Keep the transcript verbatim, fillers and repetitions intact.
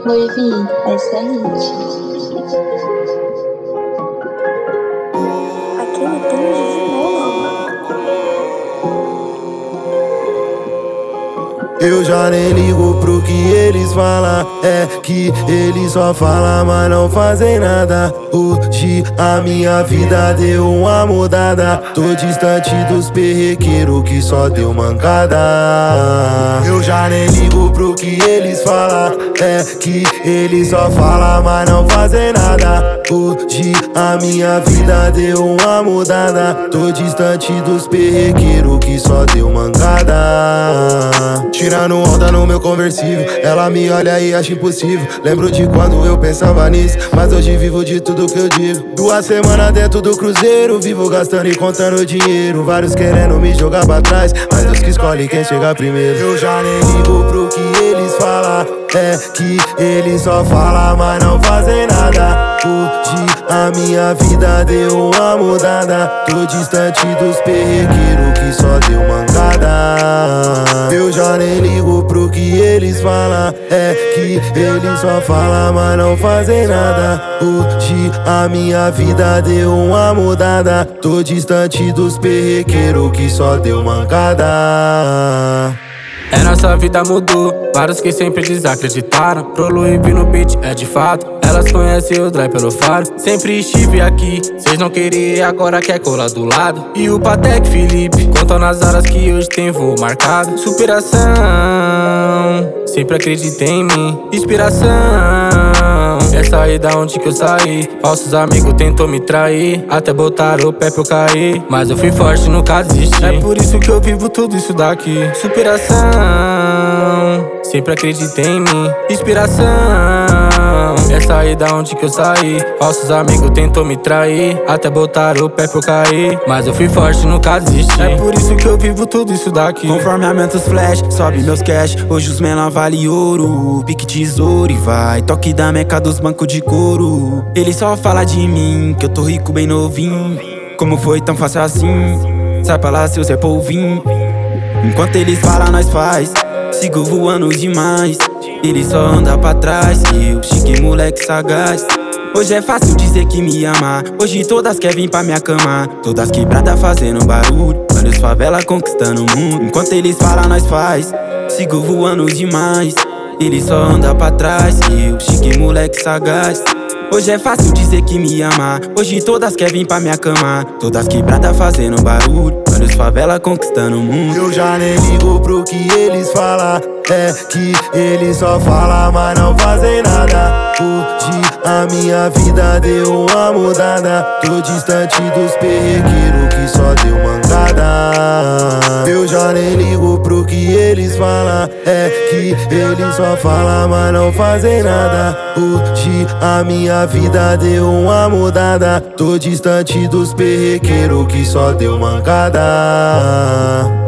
Loivi, essa é hit. Aquele Dennis de novo. Eu já nem ligo pro que eles falam. É que eles só falam, mas não fazem nada. Hoje a minha vida deu uma mudada. Tô distante dos perrequeiros que só deu mancada. Eu já nem ligo pro que eles falam. É que eles só falam, mas não fazem nada. Hoje a minha vida deu uma mudada. Tô distante dos perrequeiros que só deu mancada. Tirando onda no meu conversível, ela me olha e acha impossível. Lembro de quando eu pensava nisso, mas hoje vivo de tudo que eu digo. Duas semanas dentro do cruzeiro, vivo gastando e contando dinheiro. Vários querendo me jogar pra trás, mas Deus que escolhe quem chega primeiro. Eu já nem ligo pro que eles falam. É que eles só falam, mas não fazem nada. Hoje a minha vida deu uma mudada. Tô distante dos perrequeiros que só deu mancada. Eu já nem ligo pro que eles falam. É que eles só falam, mas não fazem nada. Hoje a minha vida deu uma mudada. Tô distante dos perrequeiros que só deu mancada. É, nossa vida mudou, vários que sempre desacreditaram. Pro Loivi no beat é de fato. Elas conhecem o Dry pelo faro. Sempre estive aqui, cês não queriam, agora quer colar do lado. E o Patek Felipe contam nas horas que hoje tem voo marcado. Superação, sempre acreditei em mim. Inspiração, é sair da onde que eu saí. Falsos amigos tentou me trair, até botaram o pé pra eu cair. Mas eu fui forte, nunca desisti. É por isso que eu vivo tudo isso daqui. Superação, sempre acreditei em mim. Inspiração, é sair da onde que eu saí. Falsos amigos tentou me trair, até botaram o pé pra eu cair. Mas eu fui forte, nunca desisti. É por isso que eu vivo tudo isso daqui. Conforme aumenta os flash, sobe meus cash. Hoje os menor vale ouro, pique tesouro e vai. Toque da meca dos bancos de couro. Ele só fala de mim, que eu tô rico bem novinho. Como foi tão fácil assim? Sai pra lá, seu Zé Polvinho. Enquanto eles falam, nós faz. Sigo voando demais. Ele só anda pra trás. E eu, chique moleque sagaz. Hoje é fácil dizer que me ama. Hoje todas querem vir pra minha cama. Todas quebradas fazendo barulho. Olha os favela conquistando o mundo. Enquanto eles falam, nós faz. Sigo voando demais. Ele só anda pra trás. E eu, chique moleque sagaz. Hoje é fácil dizer que me ama. Hoje todas querem vir pra minha cama. Todas quebradas fazendo barulho. Olha os favela conquistando o mundo. Eu já nem ligo pro que eles falam. É que eles só falam, mas não fazem nada. Hoje a minha vida deu uma mudada. Tô distante dos perrequeiros que só deu mancada. Eu já nem ligo pro que eles falam. É que eles só falam, mas não fazem nada. Hoje a minha vida deu uma mudada. Tô distante dos perrequeiros que só deu mancada.